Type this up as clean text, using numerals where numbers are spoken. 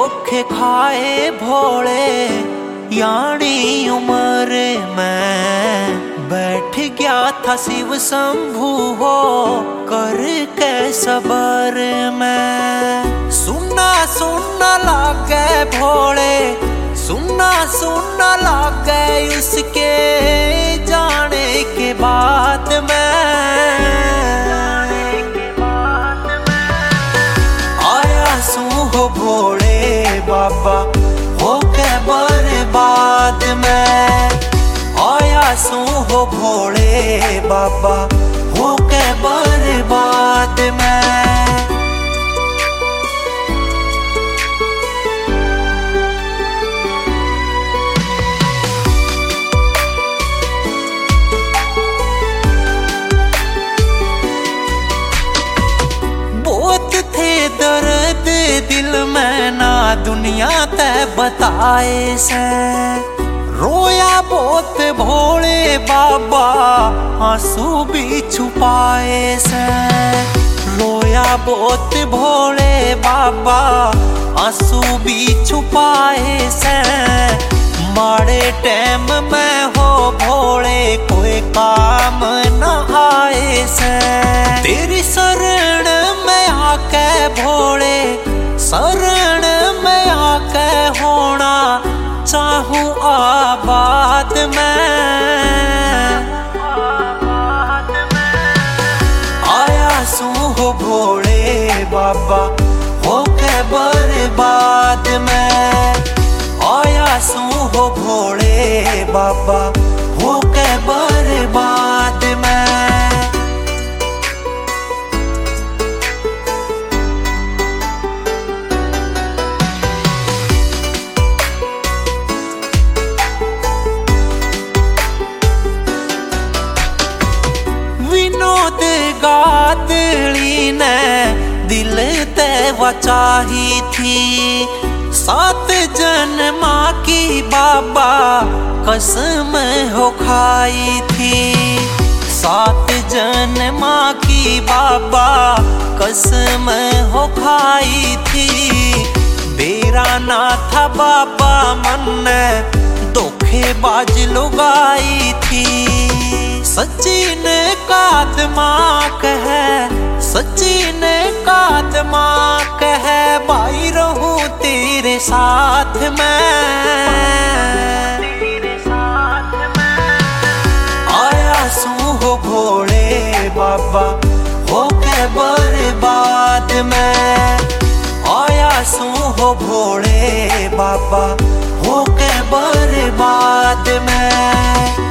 धोखे खाए भोले यानी उम्र में बैठ गया था शिव शंभू हो कर के सबर में। सुनना सुनना लागे भोले, सुनना सुनना लागे उसके जाने के बाद में। आया सू हो भोले बाबा हो के बर्बाद में। आया सू हो भोले बाबा हो के बर्बाद में। बहुत थे दर्द दिल में ना दुनिया ते बताए से। रोया बहुत भोले बाबा आंसू भी छुपाए से। रोया बहुत भोले बाबा आंसू भी छुपाए से। माड़े टाइम में हो भोले कोई काम न आए से। तेरी शरण में आके भोले, शरण में आके होना चाहूं आबाद में। आया सू हो भोले बाबा हो के बर्बाद में। आया सू हो भोले बाबा हो के बर्बाद में। विनोद गादड़ी ने दिल ते वचाही थी। 7 जन्मा की बाबा कसम हो खाई थी। 7 जन्मा की बाबा कसम हो खाई थी। बेरा ना था बाबा मन धोखेबाज लुगाई थी। सचिन कादमा कहे, सचिन कादमा कहे भाई रहूं तेरे साथ में। आया सू हो भोले बाबा हो के बर्बाद में। आया सू हो भोले बाबा हो के बर्बाद में।